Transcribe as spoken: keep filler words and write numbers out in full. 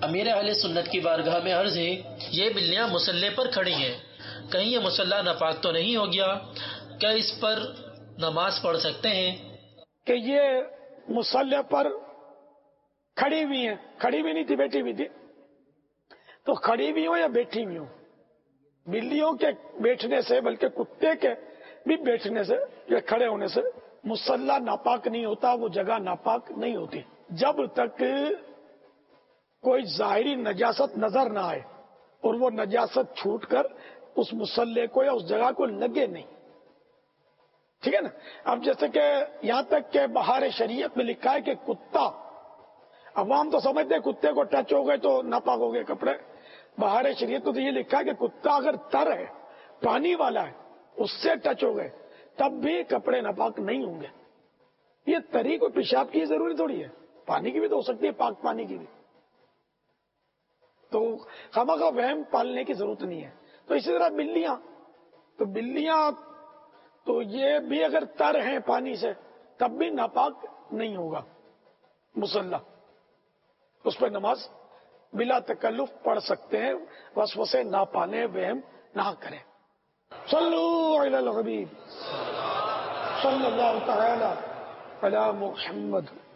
امیر اہل سنت کی بارگاہ میں عرض ہے، یہ بلیاں مصلی پر کھڑی ہیں، کہیں یہ مصلی ناپاک تو نہیں ہو گیا؟ کیا اس پر نماز پڑھ سکتے ہیں؟ کہ یہ مصلی پر کھڑی ہوئی ہیں، کھڑی بھی نہیں تھی، بیٹھی ہوئی تھی، تو کھڑی بھی ہو یا بیٹھی بھی ہو، بلیوں کے بیٹھنے سے، بلکہ کتے کے بھی بیٹھنے سے یا کھڑے ہونے سے مصلی ناپاک نہیں ہوتا، وہ جگہ ناپاک نہیں ہوتی جب تک کوئی ظاہری نجاست نظر نہ آئے اور وہ نجاست چھوٹ کر اس مصلی کو یا اس جگہ کو لگے نہیں. ٹھیک ہے نا؟ اب جیسے کہ یہاں تک کہ بہار شریعت میں لکھا ہے کہ کتا، عوام تو سمجھتے ہیں کتے کو ٹچ ہو گئے تو ناپاک ہو گئے کپڑے. بہار شریعت تو یہ لکھا ہے کہ کتا اگر تر ہے، پانی والا ہے، اس سے ٹچ ہو گئے تب بھی کپڑے ناپاک نہیں ہوں گے. یہ تری کو پیشاب کی ضروری تھوڑی ہے، پانی کی بھی تو ہو سکتی ہے، پاک پانی کی بھی. تو خامخواہ وہم پالنے کی ضرورت نہیں ہے. تو اسی طرح بلیاں، تو بلیاں تو یہ بھی اگر تر ہیں پانی سے تب بھی ناپاک نہیں ہوگا مصلی، اس پہ نماز بلا تکلف پڑھ سکتے ہیں، وسوسے نہ پانے، وہم نہ کریں. صلو علی الحبیب صلی اللہ تعالی علی محمد.